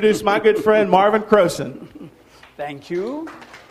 Introduce my good friend Marvin Croson. Thank you.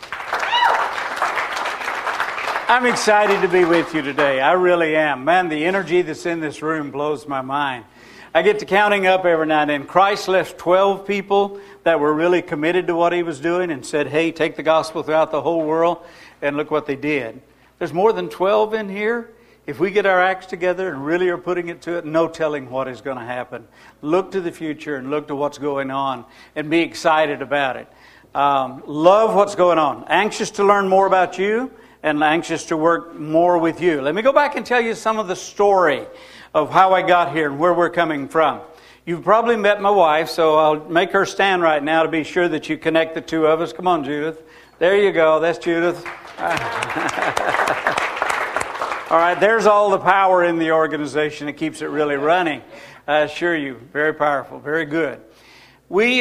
I'm excited to be with you today. I really am. Man, the energy that's in this room blows my mind. I get to counting up every now and then. Christ left 12 people that were really committed to what He was doing and said, hey, take the gospel throughout the whole world, and look what they did. There's more than 12 in here. If we get our acts together and really are putting it to it, no telling what is going to happen. Look to the future and look to what's going on and be excited about it. Love what's going on. Anxious to learn more about you and anxious to work more with you. Let me go back and tell you some of the story of how I got here and where we're coming from. You've probably met my wife, so I'll make her stand right now to be sure that you connect the two of us. Come on, Judith. There you go. That's Judith. All right, there's all the power in the organization that keeps it really running. I assure you, very powerful, very good. We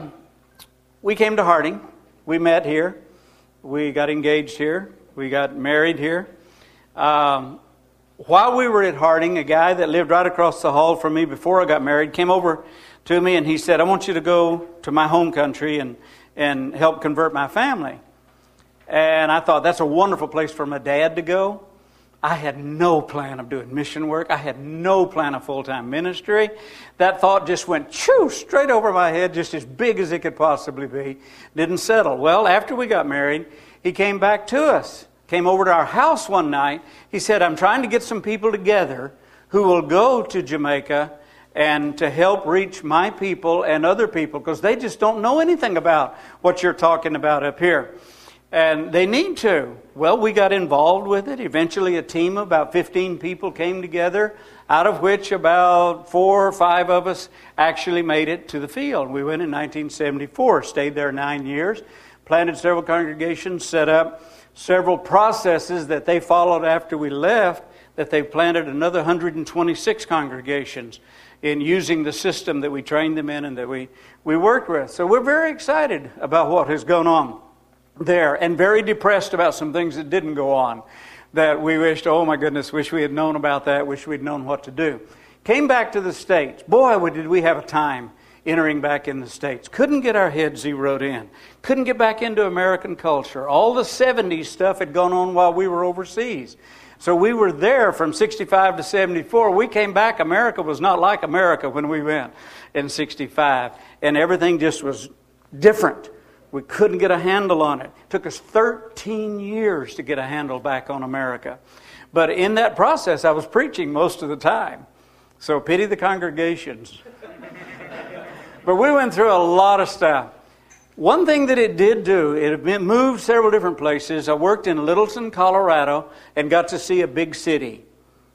came to Harding. We met here. We got engaged here. We got married here. While we were at Harding, a guy that lived right across the hall from me before I got married came over to me and he said, I want you to go to my home country and help convert my family. And I thought, that's a wonderful place for my dad to go. I had no plan of doing mission work. I had no plan of full-time ministry. That thought just went straight over my head, just as big as it could possibly be. Didn't settle. Well, after we got married, he came back to us. Came over to our house one night. He said, I'm trying to get some people together who will go to Jamaica and to help reach my people and other people because they just don't know anything about what you're talking about up here. And they need to. Well, we got involved with it. Eventually a team of about 15 people came together, out of which about 4 or 5 of us actually made it to the field. We went in 1974, stayed there 9 years, planted several congregations, set up several processes that they followed after we left, that they planted another 126 congregations in using the system that we trained them in and that we worked with. So we're very excited about what has gone on there and very depressed about some things that didn't go on that we wished, oh my goodness, wish we had known about that, wish we'd known what to do. Came back to the States. Boy, did we have a time entering back in the States. Couldn't get our heads zeroed in. Couldn't get back into American culture. All the 70s stuff had gone on while we were overseas. So we were there from 65 to 74. We came back. America was not like America when we went in 65. And everything just was different. We couldn't get a handle on it. It took us 13 years to get a handle back on America. But in that process, I was preaching most of the time. So pity the congregations. But we went through a lot of stuff. One thing that it did do, it moved several different places. I worked in Littleton, Colorado, and got to see a big city.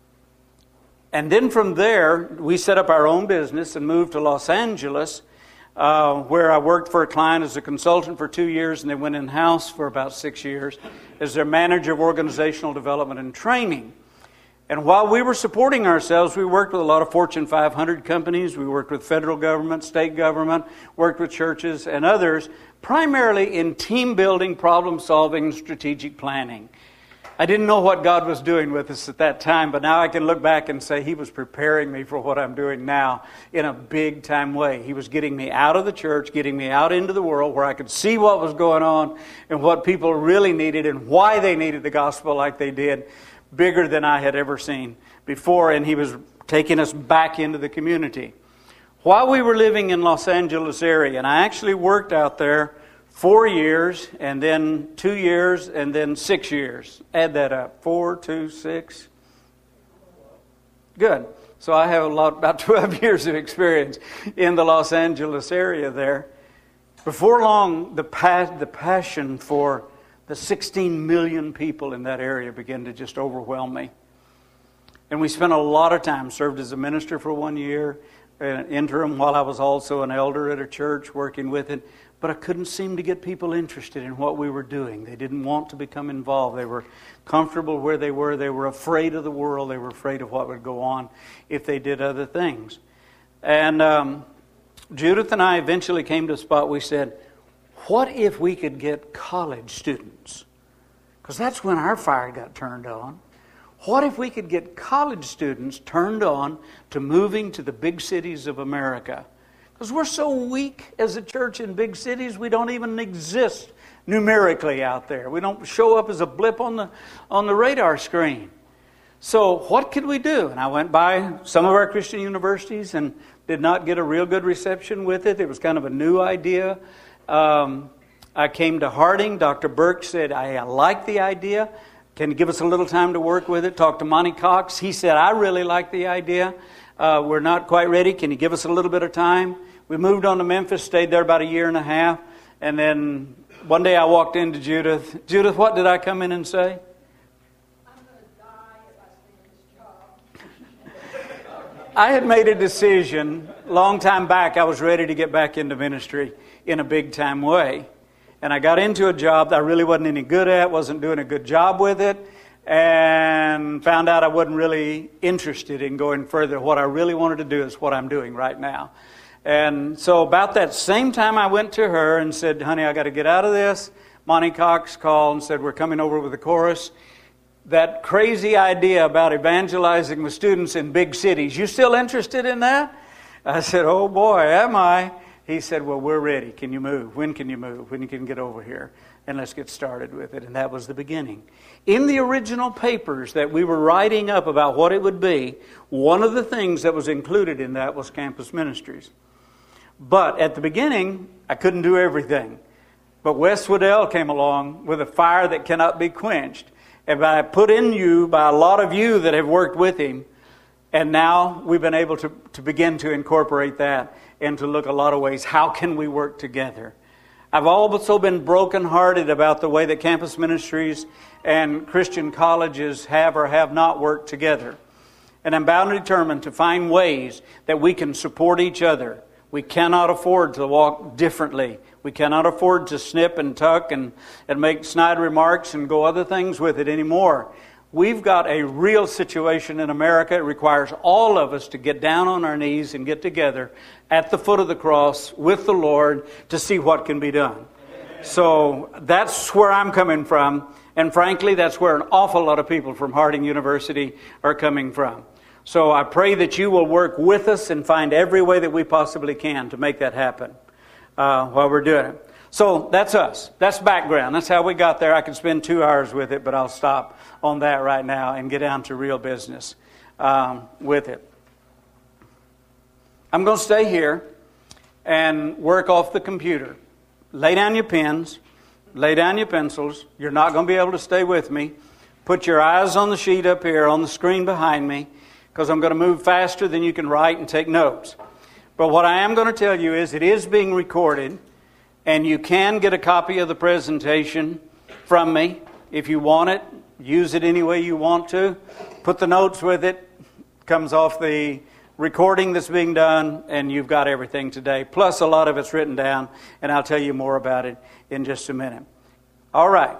And then from there, we set up our own business and moved to Los Angeles, where I worked for a client as a consultant for 2 years, and then went in-house for about 6 years as their manager of organizational development and training. And while we were supporting ourselves, we worked with a lot of Fortune 500 companies. We worked with federal government, state government, worked with churches and others, primarily in team building, problem solving, strategic planning. I didn't know what God was doing with us at that time, but now I can look back and say He was preparing me for what I'm doing now in a big time way. He was getting me out of the church, getting me out into the world where I could see what was going on and what people really needed and why they needed the gospel like they did, bigger than I had ever seen before, and He was taking us back into the community. While we were living in Los Angeles area, and I actually worked out there 4 years, and then 2 years, and then 6 years. Add that up. 4, 2, 6. Good. So I have about 12 years of experience in the Los Angeles area there. Before long, the passion for the 16 million people in that area began to just overwhelm me. And we spent a lot of time, served as a minister for 1 year, interim while I was also an elder at a church working with it. But I couldn't seem to get people interested in what we were doing. They didn't want to become involved. They were comfortable where they were. They were afraid of the world. They were afraid of what would go on if they did other things. And Judith and I eventually came to a spot we said, what if we could get college students? Because that's when our fire got turned on. What if we could get college students turned on to moving to the big cities of America? Because we're so weak as a church in big cities, we don't even exist numerically out there. We don't show up as a blip on the radar screen. So what could we do? And I went by some of our Christian universities and did not get a real good reception with it. It was kind of a new idea. I came to Harding. Dr. Burke said, I like the idea. Can you give us a little time to work with it? Talked to Monty Cox. He said, I really like the idea. We're not quite ready. Can you give us a little bit of time? We moved on to Memphis, stayed there about a year and a half. And then one day I walked into Judith. Judith, what did I come in and say? I'm going to die if I stay in this job. I had made a decision a long time back. I was ready to get back into ministry in a big time way. And I got into a job that I really wasn't any good at, wasn't doing a good job with it, and found out I wasn't really interested in going further. What I really wanted to do is what I'm doing right now. And so about that same time I went to her and said, honey, I got to get out of this. Monty Cox called and said, we're coming over with a chorus. That crazy idea about evangelizing with students in big cities, you still interested in that? I said, oh boy, am I. He said, well, we're ready. Can you move? When can you move? When you can get over here? And let's get started with it. And that was the beginning. In the original papers that we were writing up about what it would be, one of the things that was included in that was campus ministries. But at the beginning, I couldn't do everything. But Wes Waddell came along with a fire that cannot be quenched. And I put in you by a lot of you that have worked with him. And now we've been able to begin to incorporate that and to look a lot of ways. How can we work together? I've also been brokenhearted about the way that campus ministries and Christian colleges have or have not worked together. And I'm bound and determined to find ways that we can support each other. We cannot afford to walk differently. We cannot afford to snip and tuck and make snide remarks and go other things with it anymore. We've got a real situation in America. It requires all of us to get down on our knees and get together at the foot of the cross with the Lord to see what can be done. So that's where I'm coming from. And frankly, that's where an awful lot of people from Harding University are coming from. So I pray that you will work with us and find every way that we possibly can to make that happen while we're doing it. So that's us. That's background. That's how we got there. I could spend 2 hours with it, but I'll stop on that right now and get down to real business with it. I'm going to stay here and work off the computer. Lay down your pens. Lay down your pencils. You're not going to be able to stay with me. Put your eyes on the sheet up here on the screen behind me, because I'm going to move faster than you can write and take notes. But what I am going to tell you is it is being recorded, and you can get a copy of the presentation from me if you want it. Use it any way you want to. Put the notes with it. Comes off the recording that's being done, and you've got everything today. Plus a lot of it's written down, and I'll tell you more about it in just a minute. All right.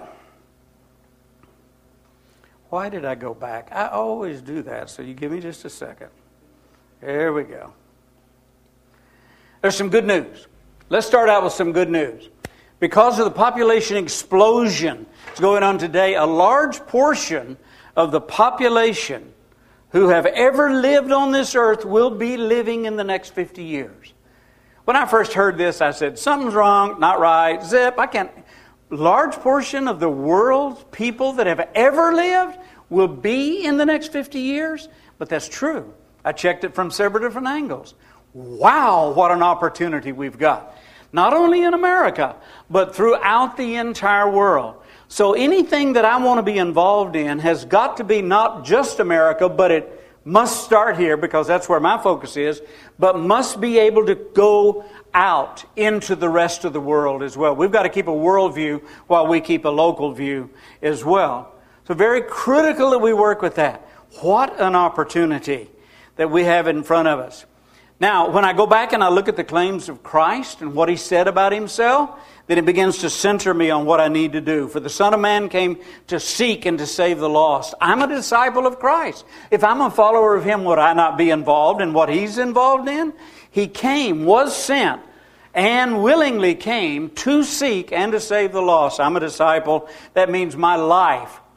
Why did I go back? I always do that, so you give me just a second. There we go. There's some good news. Let's start out with some good news. Because of the population explosion that's going on today, a large portion of the population who have ever lived on this earth will be living in the next 50 years. When I first heard this, I said, something's wrong, not right, zip, I can't. Large portion of the world's people that have ever lived will be in the next 50 years. But that's true. I checked it from several different angles. Wow, what an opportunity we've got. Not only in America, but throughout the entire world. So anything that I want to be involved in has got to be not just America, but it must start here because that's where my focus is, but must be able to go out into the rest of the world as well. We've got to keep a world view while we keep a local view as well. So very critical that we work with that. What an opportunity that we have in front of us. Now, when I go back and I look at the claims of Christ and what He said about Himself, then it begins to center me on what I need to do. For the Son of Man came to seek and to save the lost. I'm a disciple of Christ. If I'm a follower of Him, would I not be involved in what He's involved in? He came, was sent, and willingly came to seek and to save the lost. I'm a disciple. That means my life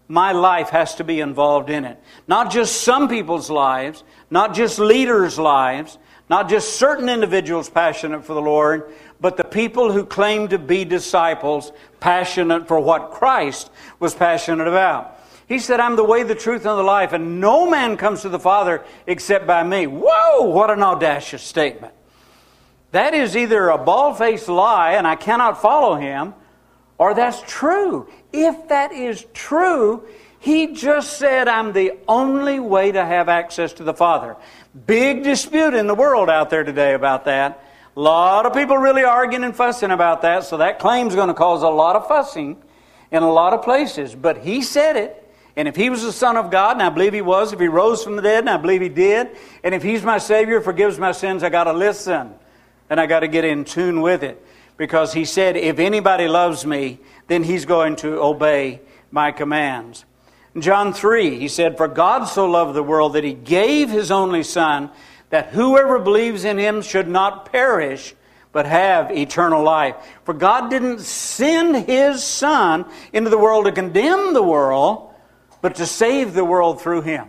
my life has to be involved in it. Not just some people's lives, not just leaders' lives, not just certain individuals passionate for the Lord, but the people who claim to be disciples, passionate for what Christ was passionate about. He said, I'm the way, the truth, and the life, and no man comes to the Father except by me. Whoa, what an audacious statement. That is either a bald-faced lie, and I cannot follow him, or that's true. If that is true, he just said, I'm the only way to have access to the Father. Big dispute in the world out there today about that. A lot of people really arguing and fussing about that, so that claim's going to cause a lot of fussing in a lot of places. But he said it, and if he was the Son of God, and I believe he was, if he rose from the dead, and I believe he did, and if he's my Savior, forgives my sins, I got to listen, and I got to get in tune with it. Because he said, if anybody loves me, then he's going to obey my commands. In John 3, he said, for God so loved the world that he gave his only Son, that whoever believes in him should not perish, but have eternal life. For God didn't send his Son into the world to condemn the world, but to save the world through him.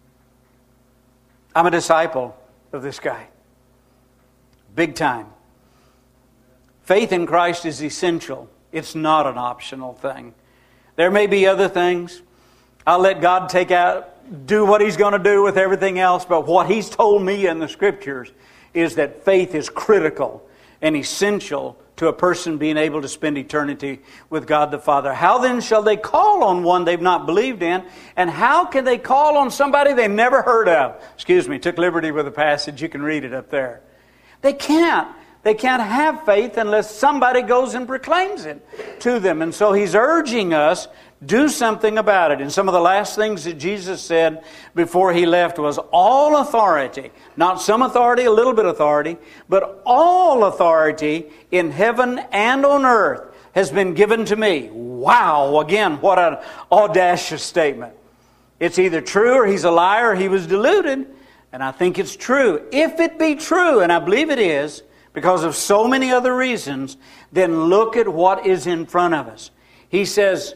I'm a disciple of this guy. Big time. Faith in Christ is essential. It's not an optional thing. There may be other things. I'll let God do what he's going to do with everything else. But what he's told me in the Scriptures is that faith is critical and essential to a person being able to spend eternity with God the Father. How then shall they call on one they've not believed in? And how can they call on somebody they never heard of? Took liberty with the passage. You can read it up there. They can't. They can't have faith unless somebody goes and proclaims it to them. And so he's urging us, do something about it. And some of the last things that Jesus said before he left was, all authority, not some authority, a little bit of authority, but all authority in heaven and on earth has been given to me. Wow, again, what an audacious statement. It's either true or he's a liar or he was deluded. And I think it's true. If it be true, and I believe it is, because of so many other reasons, then look at what is in front of us. He says,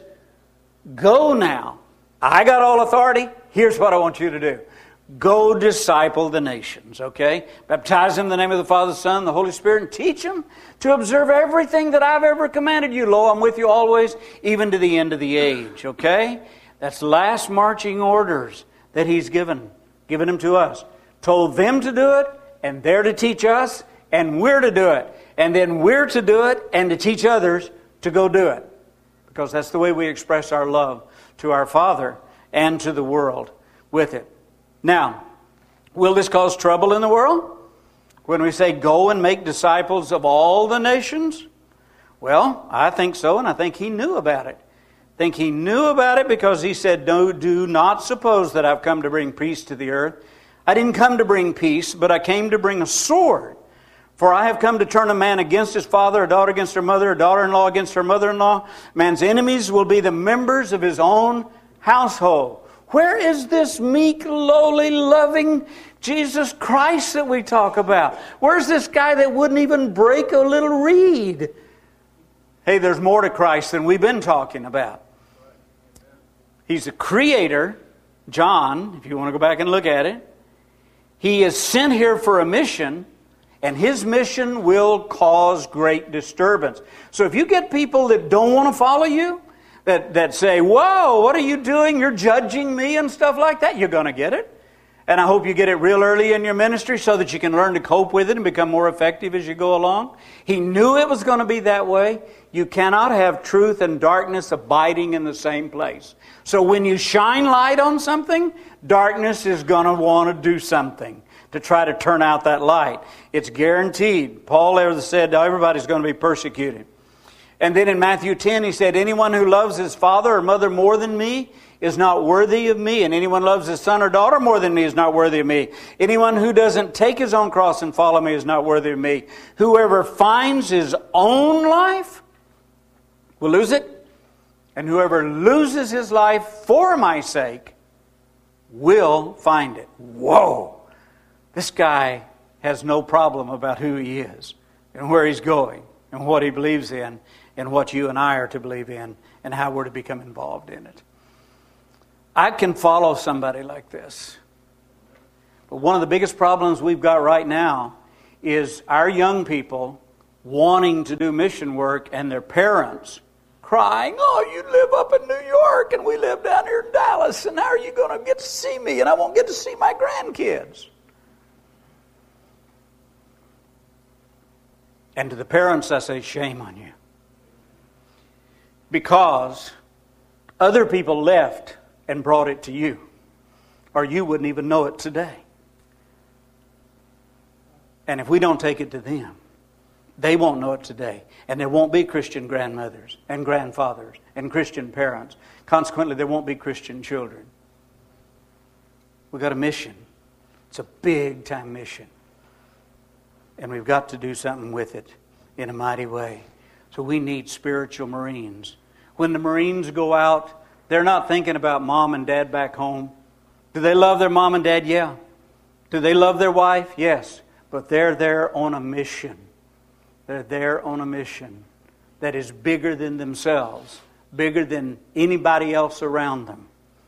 go now. I got all authority. Here's what I want you to do. Go disciple the nations, okay? Baptize them in the name of the Father, the Son, and the Holy Spirit, and teach them to observe everything that I've ever commanded you. Lo, I'm with you always, even to the end of the age, okay? That's last marching orders that he's given them to us. Told them to do it, and they're to teach us, and we're to do it. And then we're to do it and to teach others to go do it. Because that's the way we express our love to our Father and to the world with it. Now, will this cause trouble in the world? When we say go and make disciples of all the nations? Well, I think so, and I think he knew about it. I think he knew about it because he said, no, do not suppose that I've come to bring peace to the earth. I didn't come to bring peace, but I came to bring a sword. For I have come to turn a man against his father, a daughter against her mother, a daughter-in-law against her mother-in-law. Man's enemies will be the members of his own household. Where is this meek, lowly, loving Jesus Christ that we talk about? Where's this guy that wouldn't even break a little reed? Hey, there's more to Christ than we've been talking about. He's a creator. John, if you want to go back and look at it. He is sent here for a mission. And his mission will cause great disturbance. So if you get people that don't want to follow you, that say, whoa, what are you doing? You're judging me and stuff like that. You're going to get it. And I hope you get it real early in your ministry so that you can learn to cope with it and become more effective as you go along. He knew it was going to be that way. You cannot have truth and darkness abiding in the same place. So when you shine light on something, darkness is going to want to do something to try to turn out that light. It's guaranteed. Paul ever said everybody's going to be persecuted. And then in Matthew 10 he said, anyone who loves his father or mother more than me is not worthy of me. And anyone who loves his son or daughter more than me is not worthy of me. Anyone who doesn't take his own cross and follow me is not worthy of me. Whoever finds his own life will lose it. And whoever loses his life for my sake will find it. Whoa! This guy has no problem about who he is and where he's going and what he believes in and what you and I are to believe in and how we're to become involved in it. I can follow somebody like this. But one of the biggest problems we've got right now is our young people wanting to do mission work and their parents crying, "Oh, you live up in New York and we live down here in Dallas, and how are you going to get to see me? And I won't get to see my grandkids." And to the parents, I say, shame on you. Because other people left and brought it to you, or you wouldn't even know it today. And if we don't take it to them, they won't know it today. And there won't be Christian grandmothers and grandfathers and Christian parents. Consequently, there won't be Christian children. We've got a mission. It's a big time mission. And we've got to do something with it in a mighty way. So we need spiritual Marines. When the Marines go out, they're not thinking about mom and dad back home. Do they love their mom and dad? Yeah. Do they love their wife? Yes. But they're there on a mission. They're there on a mission that is bigger than themselves, bigger than anybody else around them.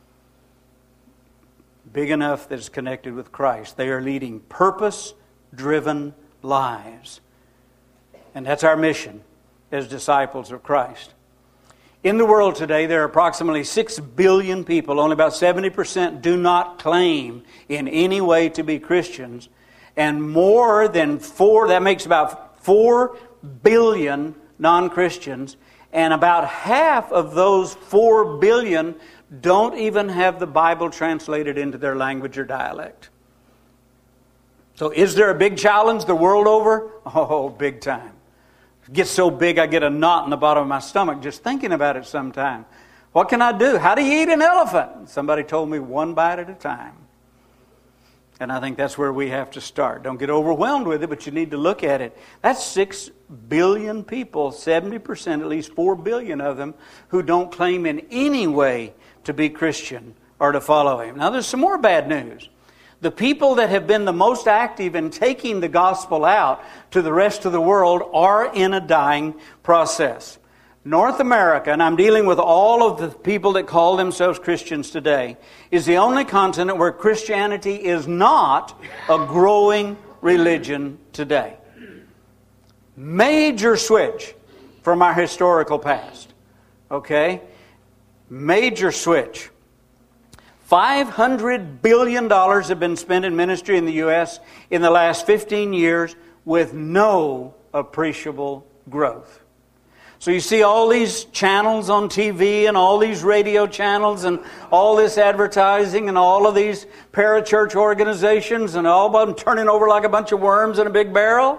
Big enough that it's connected with Christ. They are leading purpose-driven lives. And that's our mission as disciples of Christ. In the world today, there are approximately 6 billion people. Only about 70% do not claim in any way to be Christians. And more than that makes about 4 billion non-Christians. And about half of those 4 billion don't even have the Bible translated into their language or dialect. So is there a big challenge the world over? Oh, big time. It gets so big I get a knot in the bottom of my stomach just thinking about it sometime. What can I do? How do you eat an elephant? Somebody told me, 1 bite at a time. And I think that's where we have to start. Don't get overwhelmed with it, but you need to look at it. That's 6 billion people, 70%, at least 4 billion of them, who don't claim in any way to be Christian or to follow Him. Now there's some more bad news. The people that have been the most active in taking the gospel out to the rest of the world are in a dying process. North America, and I'm dealing with all of the people that call themselves Christians today, is the only continent where Christianity is not a growing religion today. Major switch from our historical past. Okay? Major switch. $500 billion have been spent in ministry in the U.S. in the last 15 years with no appreciable growth. So you see all these channels on TV and all these radio channels and all this advertising and all of these parachurch organizations and all of them turning over like a bunch of worms in a big barrel.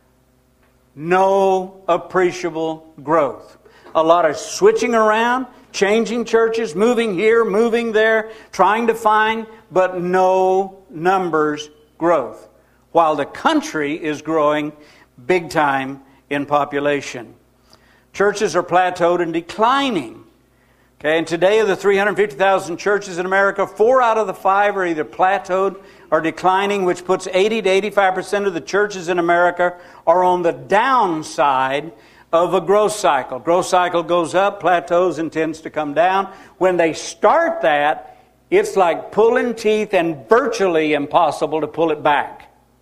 No appreciable growth. A lot of switching around, changing churches, moving here, moving there, trying to find, but no numbers growth. While the country is growing big time in population. Churches are plateaued and declining. Okay, and today of the 350,000 churches in America, 4 out of the 5 are either plateaued or declining, which puts 80 to 85% of the churches in America are on the downside of a growth cycle. Growth cycle goes up, plateaus, and tends to come down. When they start that, it's like pulling teeth and virtually impossible to pull it back.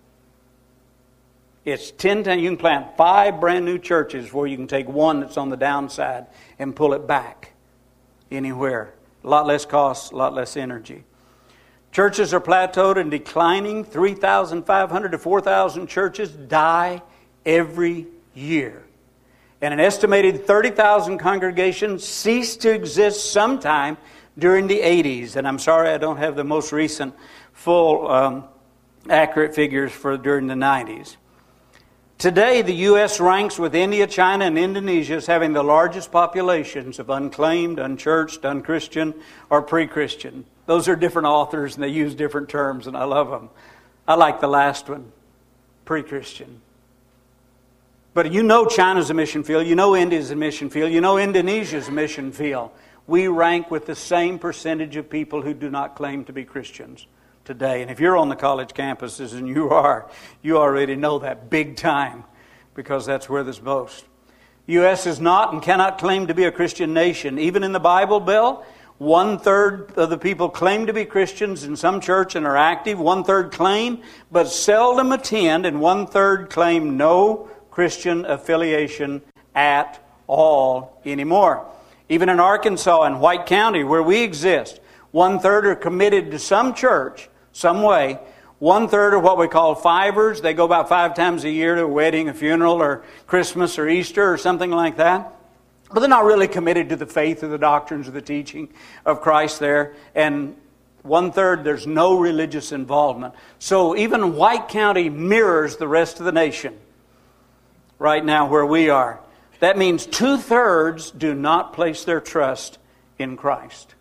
It's 10 times, you can plant 5 brand new churches where you can take one that's on the downside and pull it back anywhere. A lot less cost, a lot less energy. Churches are plateaued and declining. 3,500 to 4,000 churches die every year. And an estimated 30,000 congregations ceased to exist sometime during the 80s. And I'm sorry I don't have the most recent full accurate figures for during the 90s. Today, the U.S. ranks with India, China, and Indonesia as having the largest populations of unclaimed, unchurched, unchristian, or pre-Christian. Those are different authors, and they use different terms, and I love them. I like the last one, pre-Christian. But you know China's a mission field. You know India's a mission field. You know Indonesia's a mission field. We rank with the same percentage of people who do not claim to be Christians today. And if you're on the college campuses, and you already know that big time, because that's where there's most. U.S. is not and cannot claim to be a Christian nation. Even in the Bible Belt, 1/3 of the people claim to be Christians in some church and are active. 1/3 claim, but seldom attend. And 1/3 claim no Christian affiliation at all anymore. Even in Arkansas and White County, where we exist, 1/3 are committed to some church, some way. 1/3 are what we call fivers. They go about 5 times a year to a wedding, a funeral, or Christmas or Easter or something like that. But they're not really committed to the faith or the doctrines or the teaching of Christ there. And 1/3, there's no religious involvement. So even White County mirrors the rest of the nation right now where we are. That means 2/3 do not place their trust in Christ.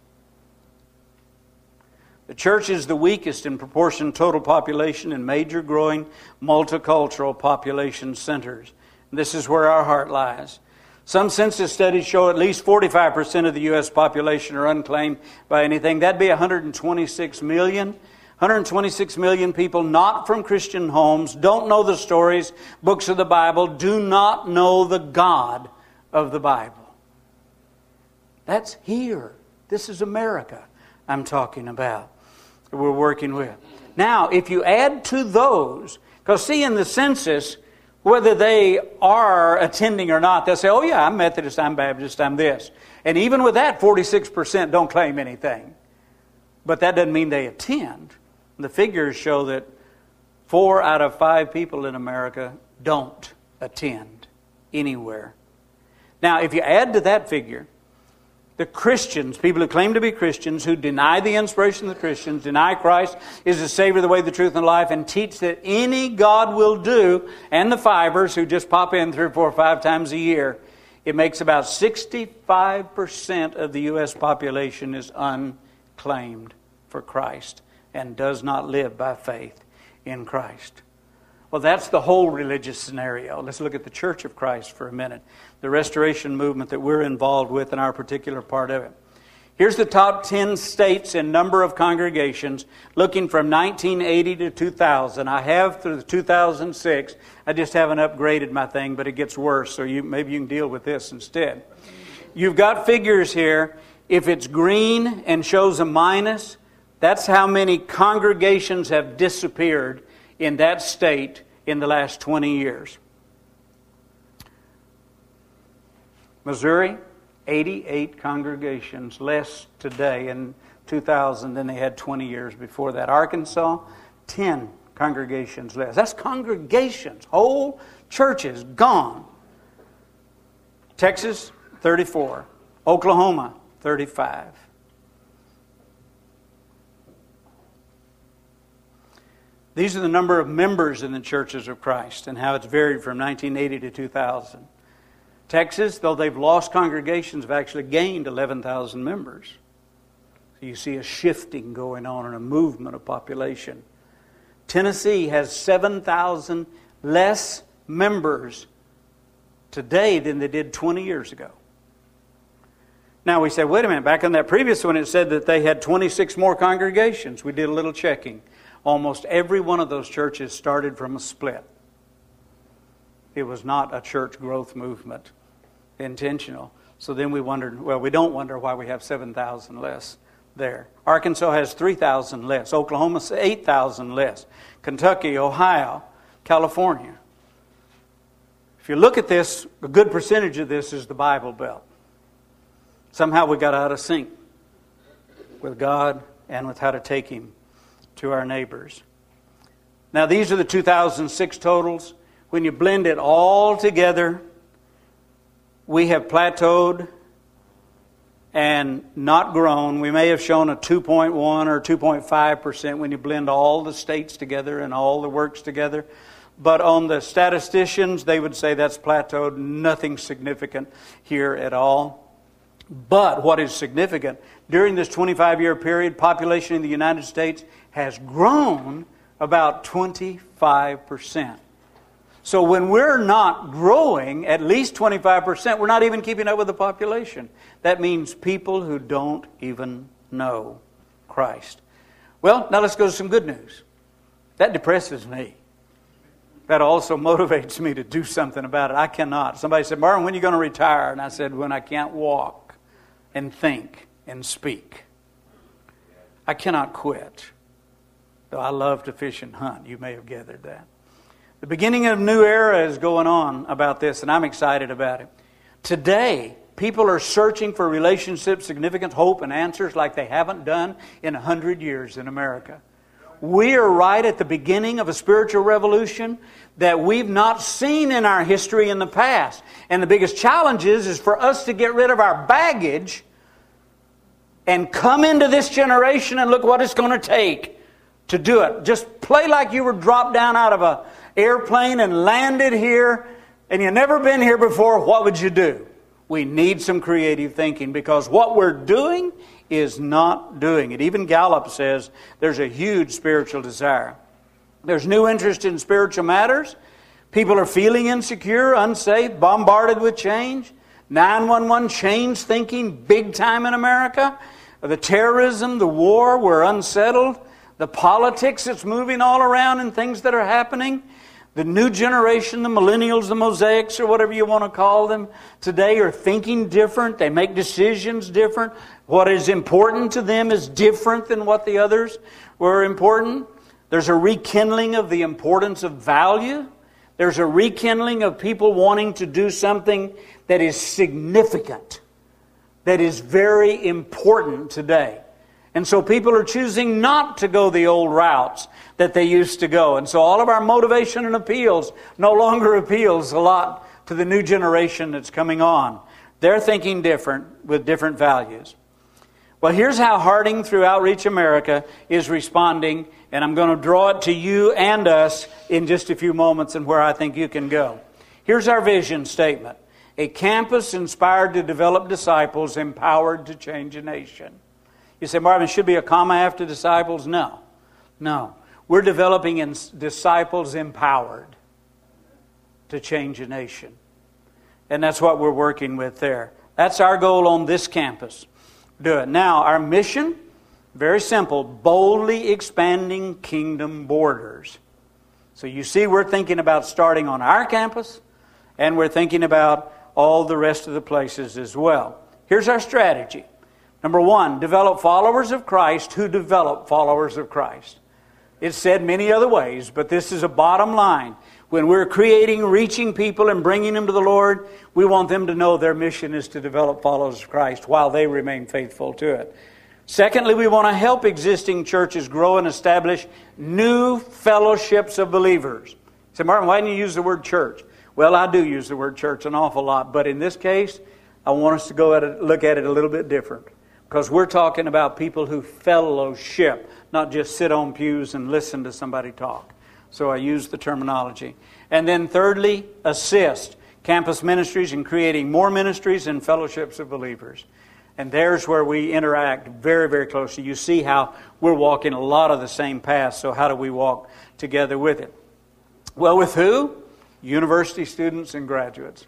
The church is the weakest in proportion to total population in major growing multicultural population centers. And this is where our heart lies. Some census studies show at least 45% of the U.S. population are unclaimed by anything. That'd be 126 million. 126 million people not from Christian homes, don't know the stories, books of the Bible, do not know the God of the Bible. That's here. This is America I'm talking about, that we're working with. Now, if you add to those, because see in the census, whether they are attending or not, they'll say, oh yeah, I'm Methodist, I'm Baptist, I'm this. And even with that, 46% don't claim anything. But that doesn't mean they attend. The figures show that 4 out of 5 people in America don't attend anywhere. Now, if you add to that figure, the Christians, people who claim to be Christians, who deny the inspiration of the Christians, deny Christ is the Savior, the way, the truth, and the life, and teach that any God will do, and the fivers who just pop in 3, 4, 5 times a year, it makes about 65% of the U.S. population is unclaimed for Christ and does not live by faith in Christ. Well, that's the whole religious scenario. Let's look at the Church of Christ for a minute. The restoration movement that we're involved with in our particular part of it. Here's the top 10 states in number of congregations looking from 1980 to 2000. I have through 2006. I just haven't upgraded my thing, but it gets worse, so maybe you can deal with this instead. You've got figures here. If it's green and shows a minus, that's how many congregations have disappeared in that state in the last 20 years. Missouri, 88 congregations less today in 2000 than they had 20 years before that. Arkansas, 10 congregations less. That's congregations. Whole churches gone. Texas, 34. Oklahoma, 35. These are the number of members in the churches of Christ and how it's varied from 1980 to 2000. Texas, though they've lost congregations, have actually gained 11,000 members. So you see a shifting going on and a movement of population. Tennessee has 7,000 less members today than they did 20 years ago. Now we say, wait a minute, back on that previous one it said that they had 26 more congregations. We did a little checking. Almost every one of those churches started from a split. It was not a church growth movement, intentional. So then we wondered, well, we don't wonder why we have 7,000 less there. Arkansas has 3,000 less. Oklahoma, 8,000 less. Kentucky, Ohio, California. If you look at this, a good percentage of this is the Bible Belt. Somehow we got out of sync with God and with how to take Him to our neighbors. Now these are the 2006 totals. When you blend it all together, we have plateaued and not grown. We may have shown a 2.1 or 2.5% when you blend all the states together and all the works together. But on the statisticians, they would say that's plateaued, nothing significant here at all. But what is significant, during this 25-year period, population in the United States has grown about 25%. So when we're not growing at least 25%, we're not even keeping up with the population. That means people who don't even know Christ. Well, now let's go to some good news. That depresses me. That also motivates me to do something about it. I cannot. Somebody said, Marvin, when are you going to retire? And I said, when I can't walk and think and speak. I cannot quit. Though I love to fish and hunt. You may have gathered that. The beginning of a new era is going on about this, and I'm excited about it. Today, people are searching for relationships, significance, hope, and answers like they haven't done in 100 years in America. We are right at the beginning of a spiritual revolution that we've not seen in our history in the past. And the biggest challenge is for us to get rid of our baggage and come into this generation and look what it's going to take to do it. Just play like you were dropped down out of an airplane and landed here and you've never been here before. What would you do? We need some creative thinking because what we're doing is not doing it. Even Gallup says there's a huge spiritual desire. There's new interest in spiritual matters. People are feeling insecure, unsafe, bombarded with change. 911 change thinking big time in America. The terrorism, the war, we're unsettled. The politics that's moving all around and things that are happening. The new generation, the millennials, the mosaics, or whatever you want to call them, today are thinking different. They make decisions different. What is important to them is different than what the others were important. There's a rekindling of the importance of value. There's a rekindling of people wanting to do something that is significant, that is very important today. And so people are choosing not to go the old routes that they used to go. And so all of our motivation and appeals no longer appeals a lot to the new generation that's coming on. They're thinking different with different values. Well, here's how Harding through Outreach America is responding, and I'm going to draw it to you and us in just a few moments and where I think you can go. Here's our vision statement. A campus inspired to develop disciples, empowered to change a nation. You say, Marvin, should be a comma after disciples? No. We're developing disciples empowered to change a nation. And that's what we're working with there. That's our goal on this campus. Do it. Now, our mission, very simple, boldly expanding kingdom borders. So you see, we're thinking about starting on our campus, and we're thinking about all the rest of the places as well. Here's our strategy. Number one, develop followers of Christ who develop followers of Christ. It's said many other ways, but this is a bottom line. When we're reaching people and bringing them to the Lord, we want them to know their mission is to develop followers of Christ while they remain faithful to it. Secondly, we want to help existing churches grow and establish new fellowships of believers. You say, Martin, why didn't you use the word church? Well, I do use the word church an awful lot, but in this case, I want us to look at it a little bit different. Because we're talking about people who fellowship, not just sit on pews and listen to somebody talk. So I use the terminology. And then thirdly, assist campus ministries in creating more ministries and fellowships of believers. And there's where we interact very, very closely. You see how we're walking a lot of the same paths. So how do we walk together with it? Well, with who? University students and graduates.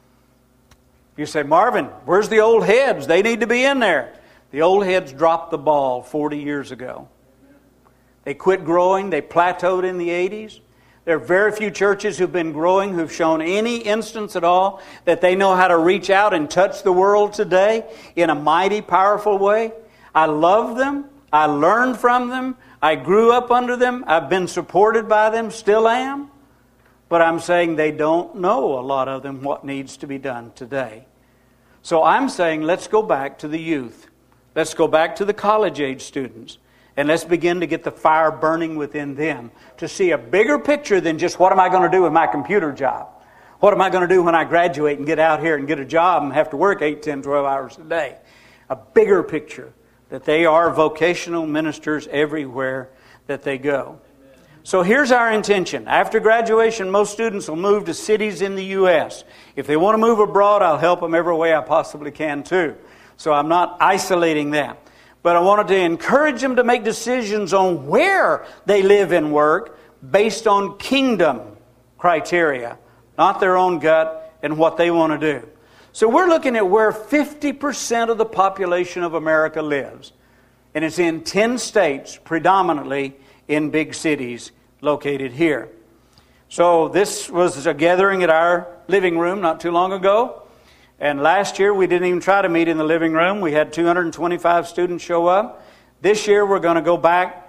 You say, Marvin, where's the old heads? They need to be in there. The old heads dropped the ball 40 years ago. They quit growing. They plateaued in the 80s. There are very few churches who've been growing, who've shown any instance at all that they know how to reach out and touch the world today in a mighty, powerful way. I love them. I learned from them. I grew up under them. I've been supported by them, still am. But I'm saying they don't know, a lot of them, what needs to be done today. So I'm saying let's go back to the youth. Let's go back to the college-age students. And let's begin to get the fire burning within them to see a bigger picture than just what am I going to do with my computer job? What am I going to do when I graduate and get out here and get a job and have to work 8, 10, 12 hours a day? A bigger picture that they are vocational ministers everywhere that they go. So here's our intention. After graduation, most students will move to cities in the U.S. If they want to move abroad, I'll help them every way I possibly can too. So I'm not isolating them. But I wanted to encourage them to make decisions on where they live and work based on kingdom criteria, not their own gut and what they want to do. So we're looking at where 50% of the population of America lives. And it's in 10 states, predominantly in big cities located here. So this was a gathering at our living room not too long ago. And last year, we didn't even try to meet in the living room. We had 225 students show up. This year, we're going to go back.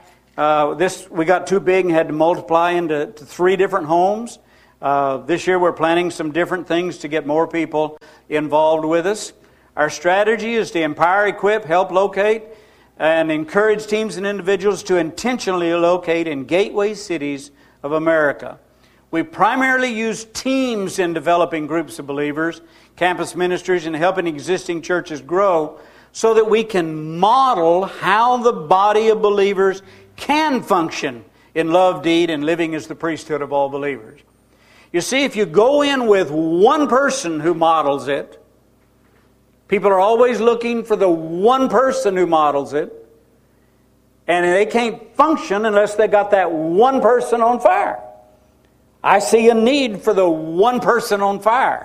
We got too big and had to multiply into 3 different homes. This year, we're planning some different things to get more people involved with us. Our strategy is to empower, equip, help locate, and encourage teams and individuals to intentionally locate in gateway cities of America. We primarily use teams in developing groups of believers, campus ministries, and helping existing churches grow so that we can model how the body of believers can function in love, deed, and living as the priesthood of all believers. You see, if you go in with one person who models it, people are always looking for the one person who models it, and they can't function unless they got that one person on fire. I see a need for the one person on fire.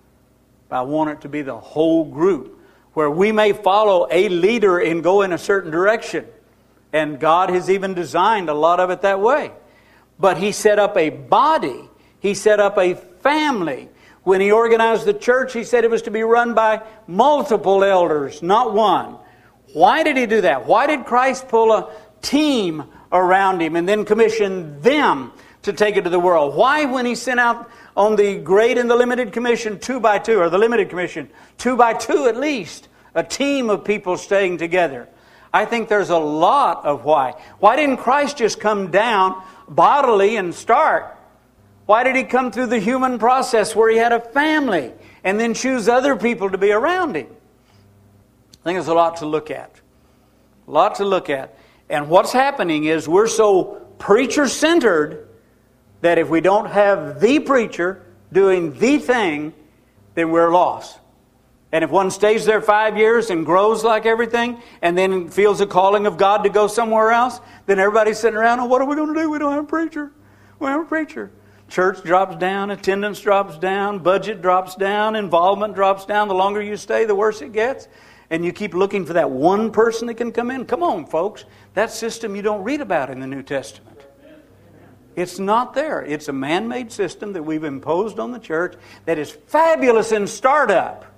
I want it to be the whole group, where we may follow a leader and go in a certain direction. And God has even designed a lot of it that way. But He set up a body. He set up a family. When He organized the church, He said it was to be run by multiple elders, not one. Why did He do that? Why did Christ pull a team around Him and then commission them to take it to the world? Why, when He sent out on the Great and the Limited Commission 2 by 2, or the Limited Commission 2 by 2 at least, a team of people staying together? I think there's a lot of why. Why didn't Christ just come down bodily and start? Why did He come through the human process where He had a family and then choose other people to be around Him? I think there's a lot to look at. A lot to look at. And what's happening is we're so preacher-centered that if we don't have the preacher doing the thing, then we're lost. And if one stays there 5 years and grows like everything, and then feels a calling of God to go somewhere else, then everybody's sitting around, oh, what are we going to do? We don't have a preacher. We don't have a preacher. Church drops down, attendance drops down, budget drops down, involvement drops down. The longer you stay, the worse it gets. And you keep looking for that one person that can come in. Come on, folks. That system you don't read about in the New Testament. It's not there. It's a man-made system that we've imposed on the church that is fabulous in startup.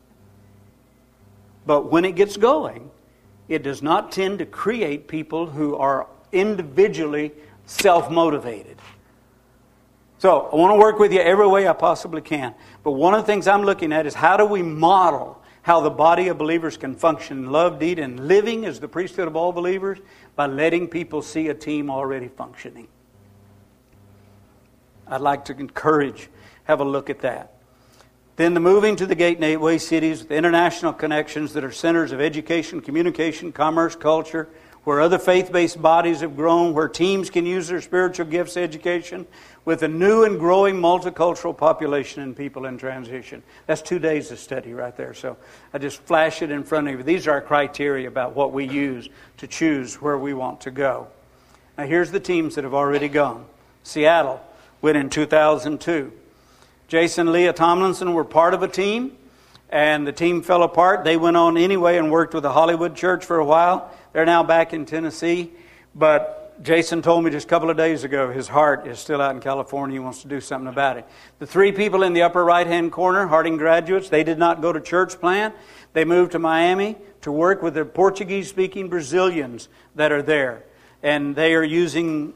But when it gets going, it does not tend to create people who are individually self-motivated. So I want to work with you every way I possibly can. But one of the things I'm looking at is how do we model how the body of believers can function in love, deed, and living as the priesthood of all believers by letting people see a team already functioning. I'd like to encourage, have a look at that. Then the moving to the gateway cities with international connections that are centers of education, communication, commerce, culture, where other faith-based bodies have grown, where teams can use their spiritual gifts, education, with a new and growing multicultural population and people in transition. That's 2 days of study right there. So I just flash it in front of you. These are our criteria about what we use to choose where we want to go. Now here's the teams that have already gone. Seattle went in 2002. Jason and Leah Tomlinson were part of a team, and the team fell apart. They went on anyway and worked with the Hollywood Church for a while. They're now back in Tennessee. But Jason told me just a couple of days ago his heart is still out in California. He wants to do something about it. The 3 people in the upper right-hand corner, Harding graduates, they did not go to church plant. They moved to Miami to work with the Portuguese-speaking Brazilians that are there. And they are using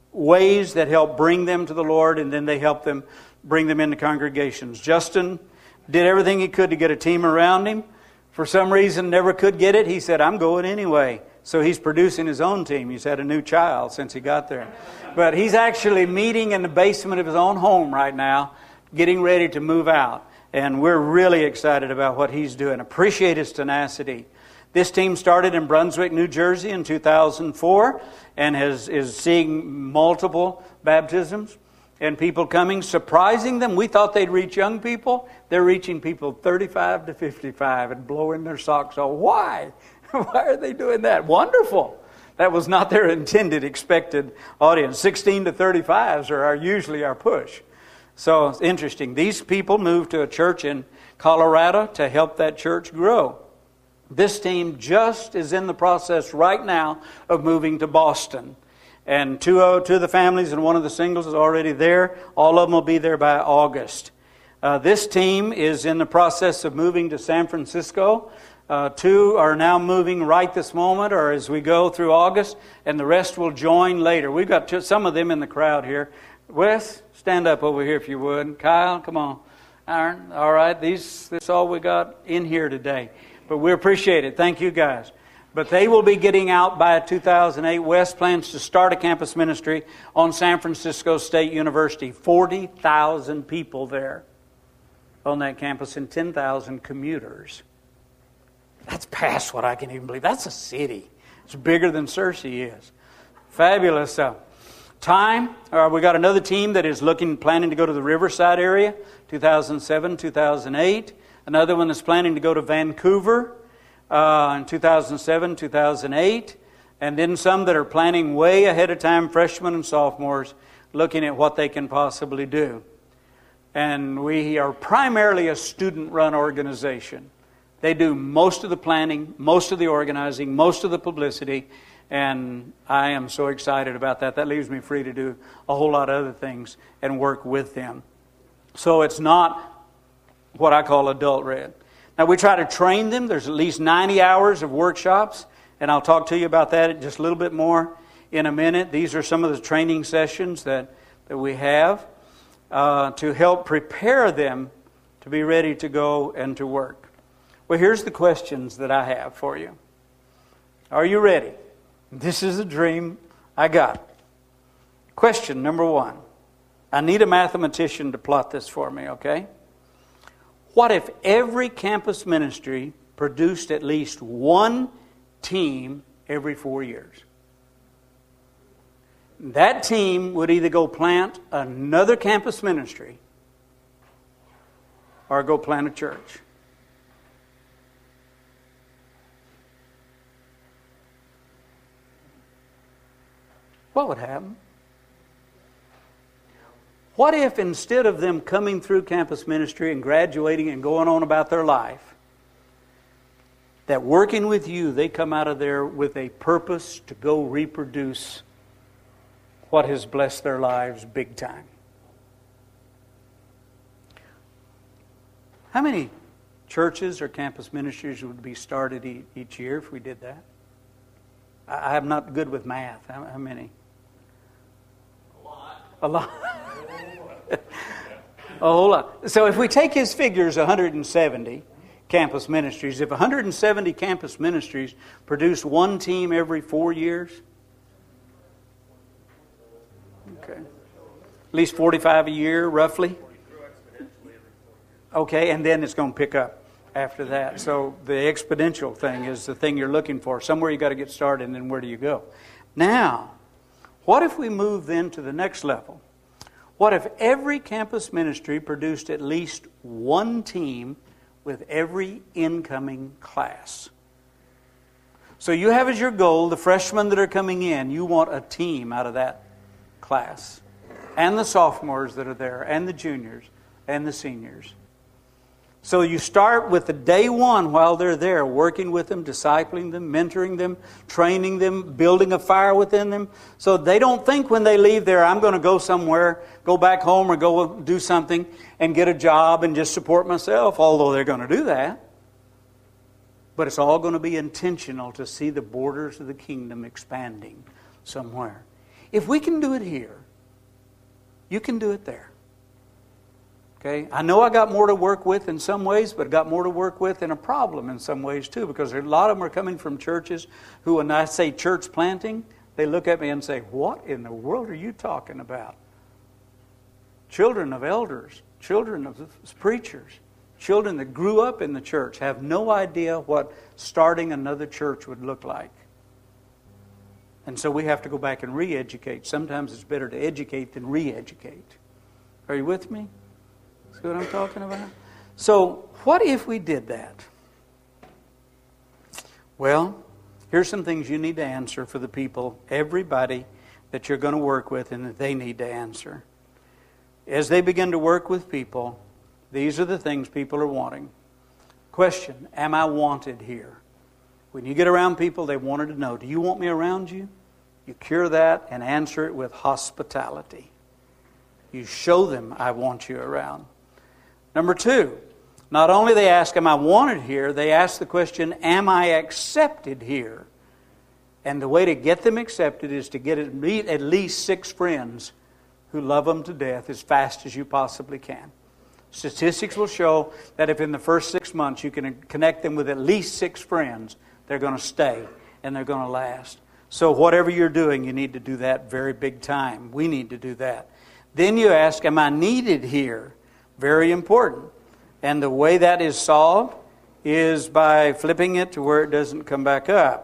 ways that help bring them to the Lord, and then they help them bring them into congregations. Justin did everything he could to get a team around him. For some reason, never could get it. He said, I'm going anyway. So he's producing his own team. He's had a new child since he got there. But he's actually meeting in the basement of his own home right now, getting ready to move out. And we're really excited about what he's doing. Appreciate his tenacity. This team started in Brunswick, New Jersey in 2004 and is seeing multiple baptisms and people coming, surprising them. We thought they'd reach young people. They're reaching people 35 to 55 and blowing their socks off. Why? Why are they doing that? Wonderful. That was not their intended, expected audience. 16 to 35s are usually our push. So it's interesting. These people moved to a church in Colorado to help that church grow. This team just is in the process right now of moving to Boston. And two of the families and one of the singles is already there. All of them will be there by August. This team is in the process of moving to San Francisco. 2 are now moving right this moment or as we go through August, and the rest will join later. We've got some of them in the crowd here. Wes, stand up over here if you would. Kyle, come on. Aaron, all right, this is all we got in here today. But we appreciate it. Thank you guys. But they will be getting out by 2008. Wes plans to start a campus ministry on San Francisco State University. 40,000 people there on that campus and 10,000 commuters. That's past what I can even believe. That's a city. It's bigger than Searcy is. Fabulous. Time. We got another team that is planning to go to the Riverside area, 2007, 2008. Another one that's planning to go to Vancouver in 2007, 2008. And then some that are planning way ahead of time, freshmen and sophomores, looking at what they can possibly do. And we are primarily a student-run organization. They do most of the planning, most of the organizing, most of the publicity, and I am so excited about that. That leaves me free to do a whole lot of other things and work with them. So it's not what I call adult red. Now we try to train them. There's at least 90 hours of workshops, and I'll talk to you about that just a little bit more in a minute. These are some of the training sessions that we have to help prepare them to be ready to go and to work. Well, here's the questions that I have for you. Are you ready? This is a dream I got. Question number 1. I need a mathematician to plot this for me, okay? What if every campus ministry produced at least one team every 4 years? That team would either go plant another campus ministry or go plant a church. What would happen? What if instead of them coming through campus ministry and graduating and going on about their life, that working with you, they come out of there with a purpose to go reproduce what has blessed their lives big time? How many churches or campus ministries would be started each year if we did that? I'm not good with math. How many? A lot. A whole lot. So if we take his figures, 170 campus ministries, if 170 campus ministries produce one team every 4 years, okay, at least 45 a year, roughly. Okay, and then it's going to pick up after that. So the exponential thing is the thing you're looking for. Somewhere you got to get started, and then where do you go? Now, what if we move then to the next level? What if every campus ministry produced at least one team with every incoming class? So you have as your goal the freshmen that are coming in. You want a team out of that class. And the sophomores that are there, and the juniors, and the seniors. So you start with the day one while they're there, working with them, discipling them, mentoring them, training them, building a fire within them. So they don't think when they leave there, I'm going to go somewhere, go back home or go do something and get a job and just support myself, although they're going to do that. But it's all going to be intentional to see the borders of the kingdom expanding somewhere. If we can do it here, you can do it there. Okay, I know I got more to work with in some ways, but I got more to work with in a problem in some ways too, because a lot of them are coming from churches who, when I say church planting, they look at me and say, "What in the world are you talking about?" Children of elders, children of preachers, children that grew up in the church have no idea what starting another church would look like. And so we have to go back and re-educate. Sometimes it's better to educate than re-educate. Are you with me? See what I'm talking about? So, what if we did that? Well, here's some things you need to answer for the people, everybody that you're going to work with and that they need to answer. As they begin to work with people, these are the things people are wanting. Question, am I wanted here? When you get around people, they wanted to know, do you want me around you? You cure that and answer it with hospitality. You show them I want you around. Number two, not only they ask, am I wanted here, they ask the question, am I accepted here? And the way to get them accepted is to get at least 6 friends who love them to death as fast as you possibly can. Statistics will show that if in the first 6 months you can connect them with at least 6 friends, they're going to stay and they're going to last. So whatever you're doing, you need to do that very big time. We need to do that. Then you ask, am I needed here? Very important. And the way that is solved is by flipping it to where it doesn't come back up.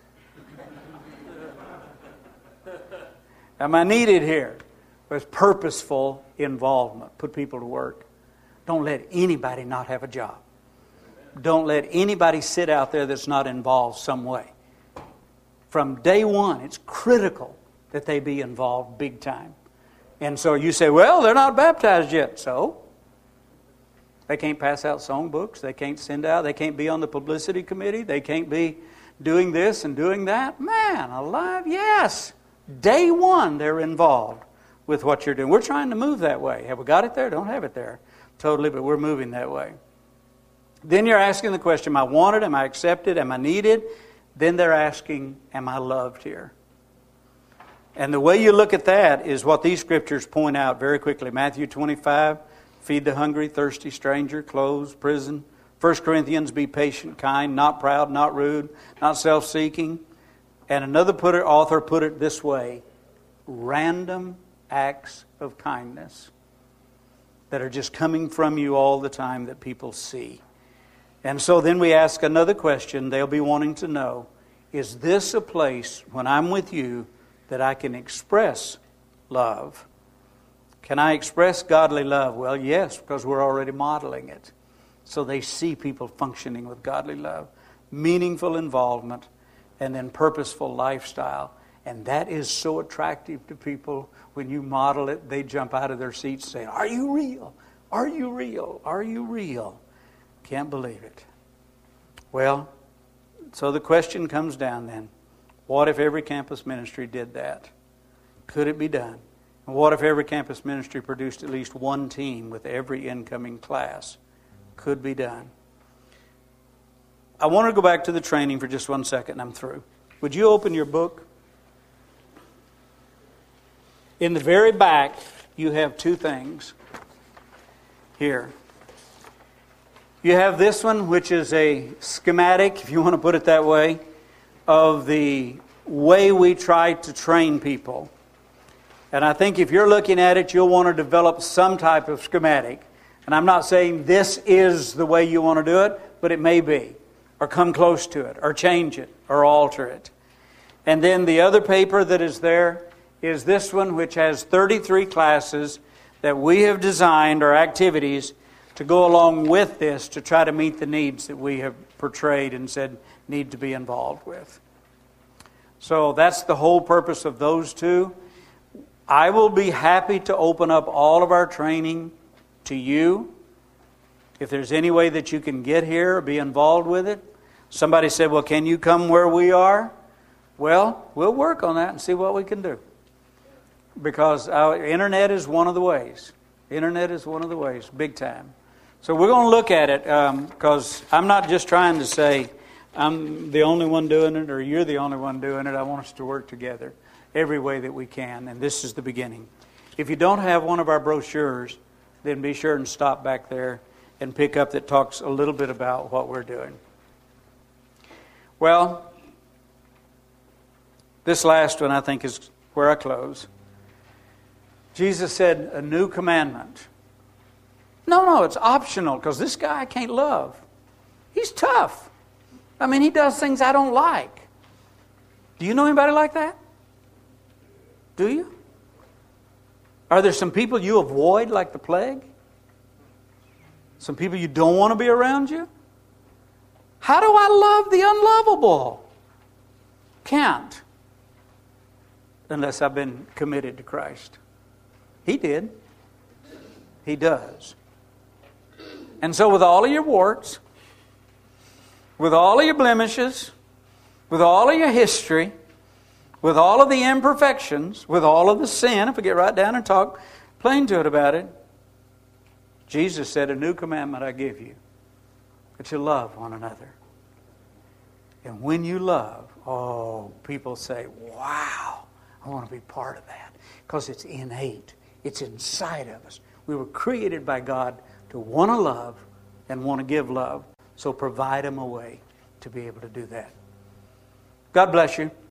Am I needed here? With purposeful involvement. Put people to work. Don't let anybody not have a job. Don't let anybody sit out there that's not involved some way. From day one, it's critical that they be involved big time. And so you say, well, they're not baptized yet. So? They can't pass out songbooks. They can't send out. They can't be on the publicity committee. They can't be doing this and doing that. Man alive, yes. Day one, they're involved with what you're doing. We're trying to move that way. Have we got it there? Don't have it there totally, but we're moving that way. Then you're asking the question, am I wanted? Am I accepted? Am I needed? Then they're asking, am I loved here? And the way you look at that is what these scriptures point out very quickly. Matthew 25, feed the hungry, thirsty, stranger, clothes, prison. 1 Corinthians, be patient, kind, not proud, not rude, not self-seeking. And another author put it this way, random acts of kindness that are just coming from you all the time that people see. And so then we ask another question they'll be wanting to know, is this a place when I'm with you that I can express love? Can I express godly love? Well, yes, because we're already modeling it. So they see people functioning with godly love, meaningful involvement, and then purposeful lifestyle. And that is so attractive to people. When you model it, they jump out of their seats saying, are you real? Are you real? Are you real? Can't believe it. Well, so the question comes down then, what if every campus ministry did that? Could it be done? And what if every campus ministry produced at least one team with every incoming class? Could be done. I want to go back to the training for just 1 second and I'm through. Would you open your book? In the very back, you have 2 things here. You have this one, which is a schematic, if you want to put it that way, of the way we try to train people. And I think if you're looking at it, you'll want to develop some type of schematic. And I'm not saying this is the way you want to do it, but it may be. Or come close to it, or change it, or alter it. And then the other paper that is there is this one, which has 33 classes that we have designed, or activities, to go along with this to try to meet the needs that we have portrayed and said need to be involved with. So that's the whole purpose of those 2. I will be happy to open up all of our training to you. If there's any way that you can get here or be involved with it. Somebody said, well, can you come where we are? Well, we'll work on that and see what we can do. Because our internet is one of the ways. Internet is one of the ways, big time. So we're going to look at it because I'm not just trying to say I'm the only one doing it or you're the only one doing it. I want us to work together every way that we can. And this is the beginning. If you don't have one of our brochures, then be sure and stop back there and pick up that talks a little bit about what we're doing. Well, this last one I think is where I close. Jesus said, a new commandment. No, it's optional because this guy I can't love. He's tough. I mean, he does things I don't like. Do you know anybody like that? Do you? Are there some people you avoid like the plague? Some people you don't want to be around you? How do I love the unlovable? Can't. Unless I've been committed to Christ. He did. He does. And so with all of your warts, with all of your blemishes, with all of your history, with all of the imperfections, with all of the sin, if we get right down and talk plain to it about it, Jesus said, "A new commandment I give you, that you love one another." And when you love, people say, "Wow, I want to be part of that." Because it's innate. It's inside of us. We were created by God to want to love and want to give love. So provide them a way to be able to do that. God bless you.